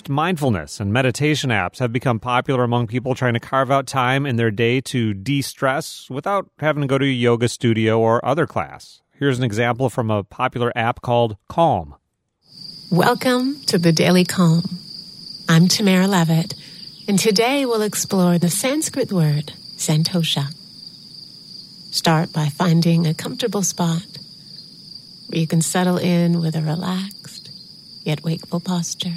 that mindfulness and meditation apps have become popular among people trying to carve out time in their day to de-stress without having to go to a yoga studio or other class. Here's an example from a popular app called Calm. Welcome to the Daily Calm. I'm Tamara Levitt, and today we'll explore the Sanskrit word santosha. Start by finding a comfortable spot where you can settle in with a relaxed yet wakeful posture.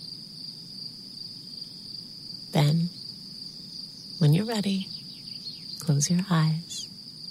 Then, when you're ready, close your eyes.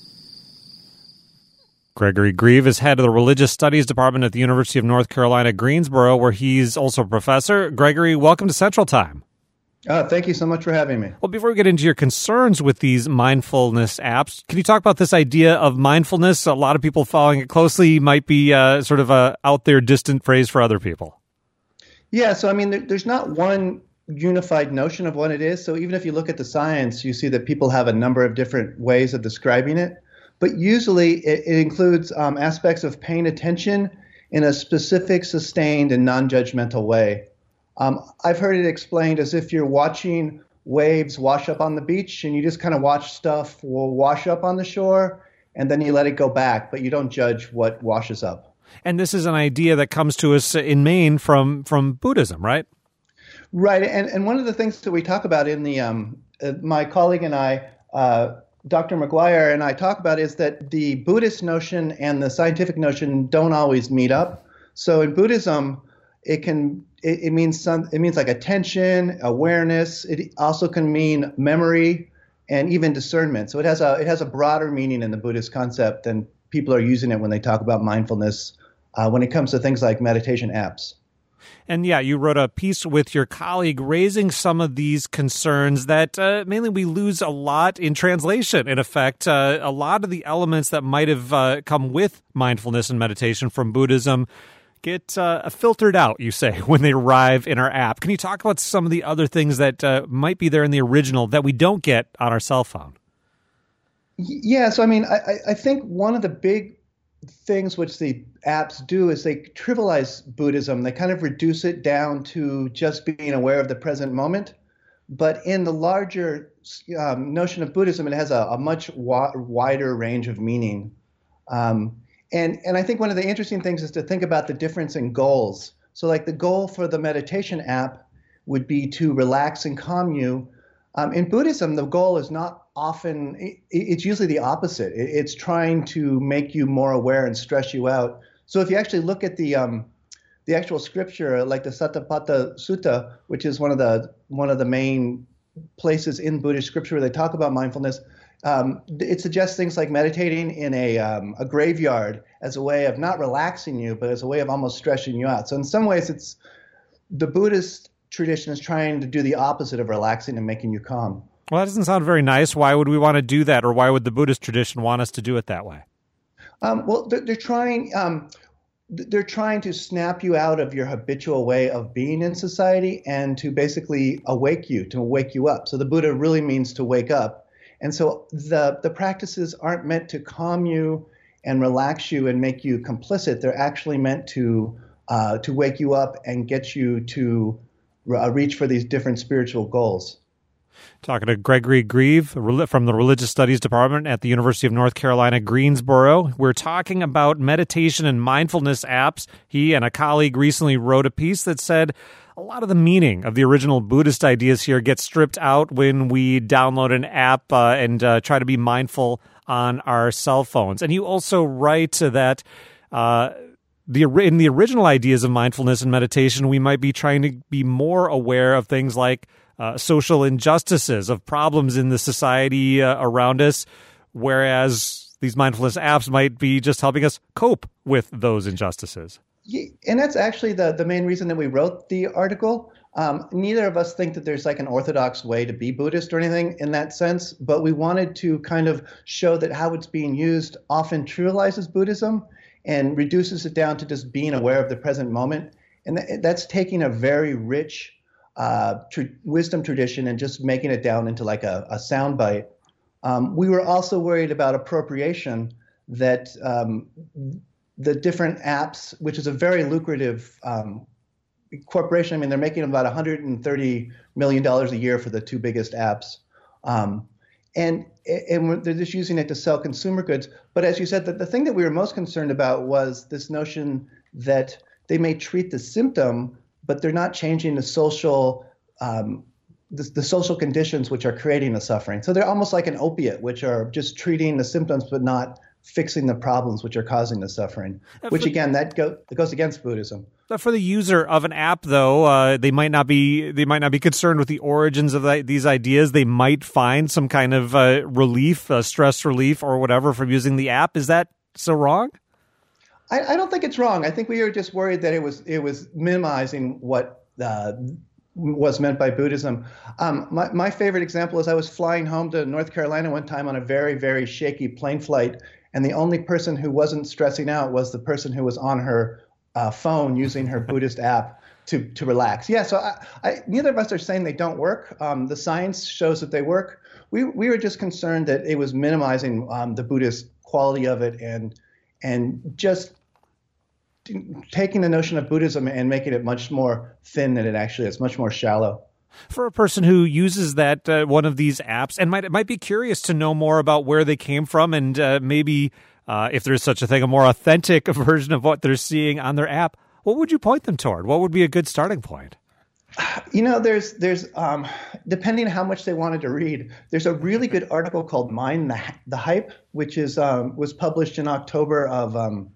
Gregory Grieve is head of the Religious Studies Department at the University of North Carolina, Greensboro, where he's also a professor. Gregory, welcome to Central Time. Thank you so much for having me. Well, before we get into your concerns with these mindfulness apps, can you talk about this idea of mindfulness? A lot of people following it closely might be sort of a out there distant phrase for other people. Yeah, so I mean, there's not one unified notion of what it is. So even if you look at the science, you see that people have a number of different ways of describing it. But usually it includes aspects of paying attention in a specific, sustained, and non-judgmental way. I've heard it explained as if you're watching waves wash up on the beach and you just kind of watch stuff will wash up on the shore and then you let it go back, but you don't judge what washes up. And this is an idea that comes to us in Maine from Buddhism, right? Right. And one of the things that we talk about in the my colleague and I, Dr. McGuire and I talk about is that the Buddhist notion and the scientific notion don't always meet up. So in Buddhism, it means like attention, awareness. It also can mean memory and even discernment. So it has a broader meaning in the Buddhist concept than people are using it when they talk about mindfulness when it comes to things like meditation apps. And yeah, you wrote a piece with your colleague raising some of these concerns that mainly we lose a lot in translation. In effect, a lot of the elements that might have come with mindfulness and meditation from Buddhism get filtered out, you say, when they arrive in our app. Can you talk about some of the other things that might be there in the original that we don't get on our cell phone? Yeah, so I mean, I think one of the big things which the apps do is they trivialize Buddhism. They kind of reduce it down to just being aware of the present moment. But in the larger notion of Buddhism, it has a much wider range of meaning. And I think one of the interesting things is to think about the difference in goals. So like the goal for the meditation app would be to relax and calm you. In Buddhism, the goal is not often, it's usually the opposite. It's trying to make you more aware and stress you out. So if you actually look at the actual scripture, like the Satapatthana Sutta, which is one of the main places in Buddhist scripture where they talk about mindfulness, it suggests things like meditating in a graveyard as a way of not relaxing you, but as a way of almost stressing you out. So in some ways, it's the Buddhist tradition is trying to do the opposite of relaxing and making you calm. Well, that doesn't sound very nice. Why would we want to do that, or why would the Buddhist tradition want us to do it that way? Well, they're trying to snap you out of your habitual way of being in society and to basically awake you up. So the Buddha really means to wake up. And so the practices aren't meant to calm you and relax you and make you complicit. They're actually meant to wake you up and get you to reach for these different spiritual goals. Talking to Gregory Grieve from the Religious Studies Department at the University of North Carolina, Greensboro. We're talking about meditation and mindfulness apps. He and a colleague recently wrote a piece that said a lot of the meaning of the original Buddhist ideas here gets stripped out when we download an app and try to be mindful on our cell phones. And you also write that in the original ideas of mindfulness and meditation, we might be trying to be more aware of things like social injustices, of problems in the society around us, whereas these mindfulness apps might be just helping us cope with those injustices. Yeah, and that's actually the main reason that we wrote the article. Neither of us think that there's like an orthodox way to be Buddhist or anything in that sense, but we wanted to kind of show that how it's being used often trivializes Buddhism and reduces it down to just being aware of the present moment. And that's taking a very rich wisdom tradition and just making it down into like a soundbite. We were also worried about appropriation, that the different apps, which is a very lucrative corporation. I mean, they're making about $130 million a year for the two biggest apps. And they're just using it to sell consumer goods. But as you said, the thing that we were most concerned about was this notion that they may treat the symptom, but they're not changing the social the social conditions which are creating the suffering. So they're almost like an opiate, which are just treating the symptoms but not fixing the problems which are causing the suffering, which again, that goes against Buddhism. For the user of an app, though, they might not be concerned with the origins of these ideas. They might find some kind of relief, stress relief, or whatever from using the app. Is that so wrong? I don't think it's wrong. I think we were just worried that it was minimizing what was meant by Buddhism. My favorite example is I was flying home to North Carolina one time on a very, very shaky plane flight, and the only person who wasn't stressing out was the person who was on her phone using her Buddhist app to relax. Yeah, so neither of us are saying they don't work. The science shows that they work. We were just concerned that it was minimizing the Buddhist quality of it and just taking the notion of Buddhism and making it much more thin than it actually is, much more shallow. For a person who uses that one of these apps and might be curious to know more about where they came from and maybe if there's such a thing, a more authentic version of what they're seeing on their app, what would you point them toward? What would be a good starting point? You know, there's depending on how much they wanted to read, there's a really good article called Mind the Hype, which is was published in October of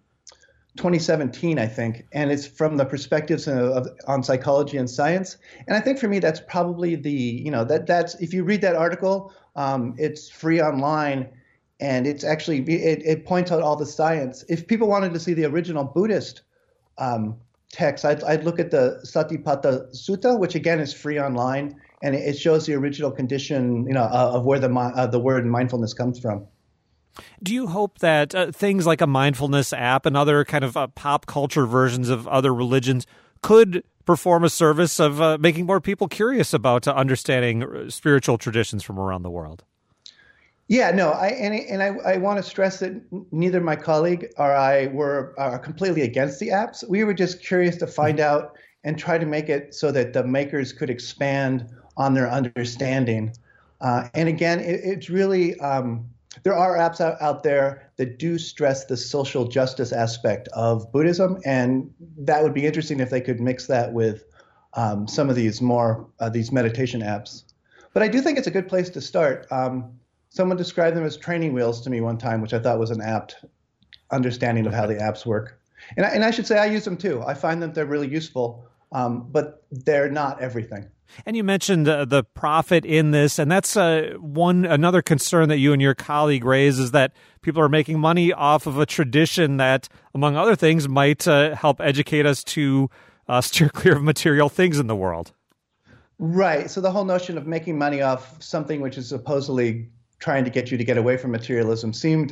2017, I think, and it's from the perspectives on psychology and science. And I think for me, that's probably that's if you read that article, it's free online, and it's actually it points out all the science. If people wanted to see the original Buddhist text, I'd look at the Satipatthana Sutta, which again is free online, and it shows the original condition, of where the word mindfulness comes from. Do you hope that things like a mindfulness app and other kind of pop culture versions of other religions could perform a service of making more people curious about understanding spiritual traditions from around the world? Yeah, no, I want to stress that neither my colleague or I are completely against the apps. We were just curious to find out and try to make it so that the makers could expand on their understanding. And again, it's really there are apps out there that do stress the social justice aspect of Buddhism, and that would be interesting if they could mix that with some of these these meditation apps. But I do think it's a good place to start. Someone described them as training wheels to me one time, which I thought was an apt understanding of how the apps work. And I should say I use them too. I find that they're really useful, but they're not everything. And you mentioned the profit in this, and that's another concern that you and your colleague raise is that people are making money off of a tradition that, among other things, might help educate us to steer clear of material things in the world. Right. So the whole notion of making money off something which is supposedly trying to get you to get away from materialism seemed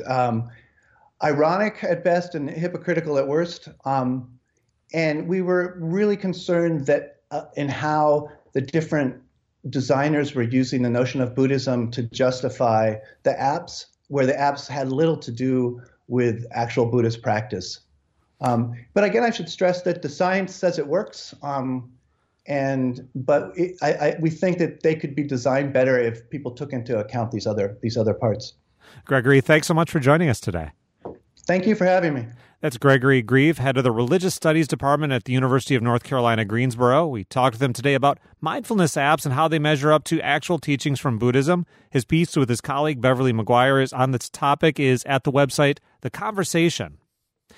ironic at best and hypocritical at worst. And we were really concerned that in how the different designers were using the notion of Buddhism to justify the apps, where the apps had little to do with actual Buddhist practice. But again, I should stress that the science says it works. But we think that they could be designed better if people took into account these other parts. Gregory, thanks so much for joining us today. Thank you for having me. That's Gregory Grieve, head of the Religious Studies Department at the University of North Carolina, Greensboro. We talked with him today about mindfulness apps and how they measure up to actual teachings from Buddhism. His piece with his colleague Beverly McGuire is on this topic is at the website The Conversation.